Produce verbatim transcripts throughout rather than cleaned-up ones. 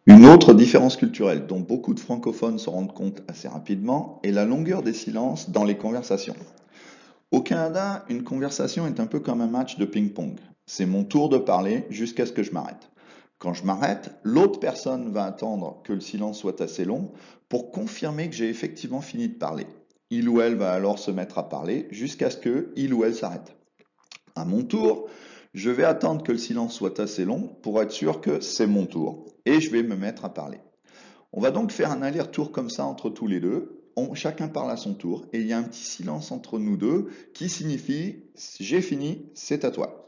Une autre différence culturelle dont beaucoup de francophones se rendent compte assez rapidement est la longueur des silences dans les conversations. Au Canada, une conversation est un peu comme un match de ping-pong. C'est mon tour de parler jusqu'à ce que je m'arrête. Quand je m'arrête, l'autre personne va attendre que le silence soit assez long pour confirmer que j'ai effectivement fini de parler. Il ou elle va alors se mettre à parler jusqu'à ce que il ou elle s'arrête. À mon tour, je vais attendre que le silence soit assez long pour être sûr que c'est mon tour et je vais me mettre à parler. On va donc faire un aller-retour comme ça entre tous les deux. On- chacun parle à son tour et il y a un petit silence entre nous deux qui signifie j'ai fini, c'est à toi.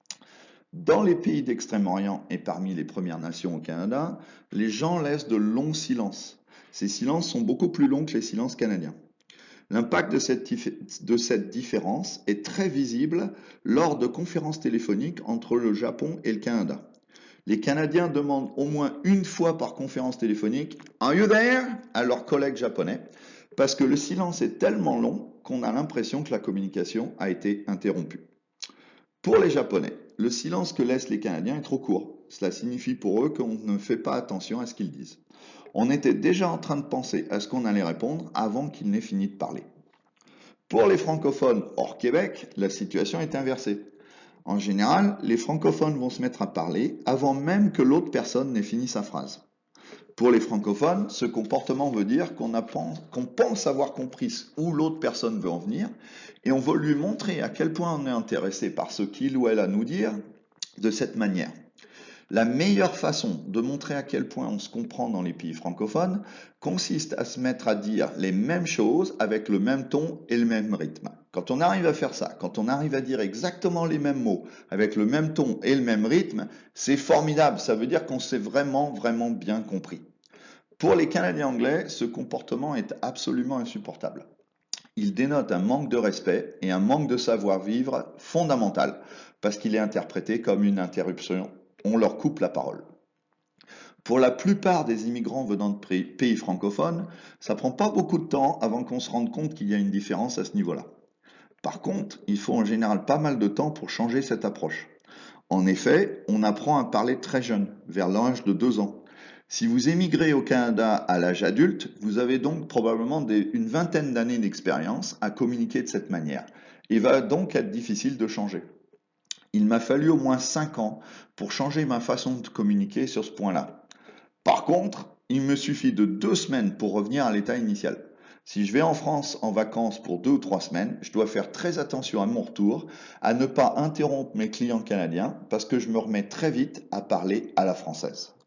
Dans les pays d'Extrême-Orient et parmi les Premières Nations au Canada, les gens laissent de longs silences. Ces silences sont beaucoup plus longs que les silences canadiens. L'impact de cette, de cette différence est très visible lors de conférences téléphoniques entre le Japon et le Canada. Les Canadiens demandent au moins une fois par conférence téléphonique Are you there? À leurs collègues japonais, parce que le silence est tellement long qu'on a l'impression que la communication a été interrompue. Pour les Japonais, le silence que laissent les Canadiens est trop court. Cela signifie pour eux qu'on ne fait pas attention à ce qu'ils disent. On était déjà en train de penser à ce qu'on allait répondre avant qu'ils n'aient fini de parler. Pour les francophones hors Québec, la situation est inversée. En général, les francophones vont se mettre à parler avant même que l'autre personne n'ait fini sa phrase. Pour les francophones, ce comportement veut dire qu'on qu'on pense avoir compris où l'autre personne veut en venir et on veut lui montrer à quel point on est intéressé par ce qu'il ou elle a à nous dire de cette manière. La meilleure façon de montrer à quel point on se comprend dans les pays francophones consiste à se mettre à dire les mêmes choses avec le même ton et le même rythme. Quand on arrive à faire ça, quand on arrive à dire exactement les mêmes mots avec le même ton et le même rythme, c'est formidable. Ça veut dire qu'on s'est vraiment, vraiment bien compris. Pour les Canadiens anglais, ce comportement est absolument insupportable. Il dénote un manque de respect et un manque de savoir-vivre fondamental parce qu'il est interprété comme une interruption. On leur coupe la parole. Pour la plupart des immigrants venant de pays francophones, ça prend pas beaucoup de temps avant qu'on se rende compte qu'il y a une différence à ce niveau-là. Par contre, il faut en général pas mal de temps pour changer cette approche. En effet, on apprend à parler très jeune, vers l'âge de deux ans. Si vous émigrez au Canada à l'âge adulte, vous avez donc probablement des- une vingtaine d'années d'expérience à communiquer de cette manière. Il va donc être difficile de changer. Il m'a fallu au moins cinq ans pour changer ma façon de communiquer sur ce point-là. Par contre, il me suffit de deux semaines pour revenir à l'état initial. Si je vais en France en vacances pour deux ou trois semaines, je dois faire très attention à mon retour, à ne pas interrompre mes clients canadiens, parce que je me remets très vite à parler à la française.